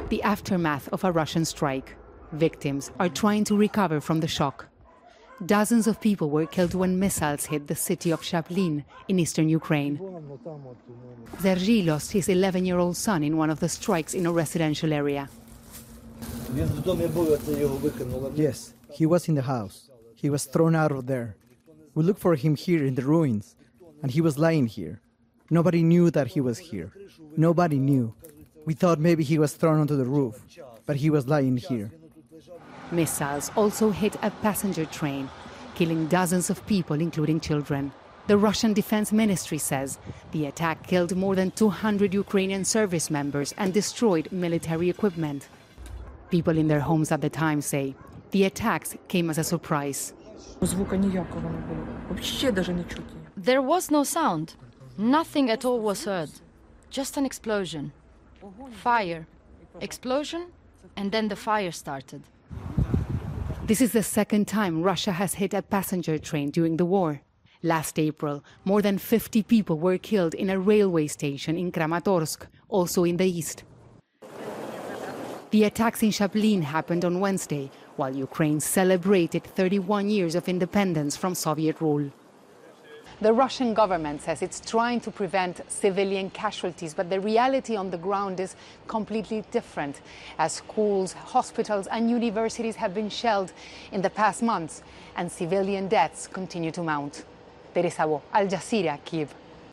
The aftermath of a Russian strike. Victims are trying to recover from the shock. Dozens of people were killed when missiles hit the city of Chaplin in eastern Ukraine. Sergei lost his 11-year-old son in one of the strikes in a residential area. Yes, he was in the house. He was thrown out of there. We looked for him here in the ruins, and he was lying here. Nobody knew that he was here. Nobody knew. We thought maybe he was thrown onto the roof, but he was lying here. Missiles also hit a passenger train, killing dozens of people, including children. The Russian Defense Ministry says the attack killed more than 200 Ukrainian service members and destroyed military equipment. People in their homes at the time say the attacks came as a surprise. There was no sound. Nothing at all was heard. Just an explosion. Fire. Explosion, and then the fire started. This is the second time Russia has hit a passenger train during the war. Last April, more than 50 people were killed in a railway station in Kramatorsk, also in the east. The attacks in Chaplin happened on Wednesday, while Ukraine celebrated 31 years of independence from Soviet rule. The Russian government says it's trying to prevent civilian casualties, but the reality on the ground is completely different, as schools, hospitals and universities have been shelled in the past months, and civilian deaths continue to mount. Teresa Bo, Al Jazeera, Kyiv.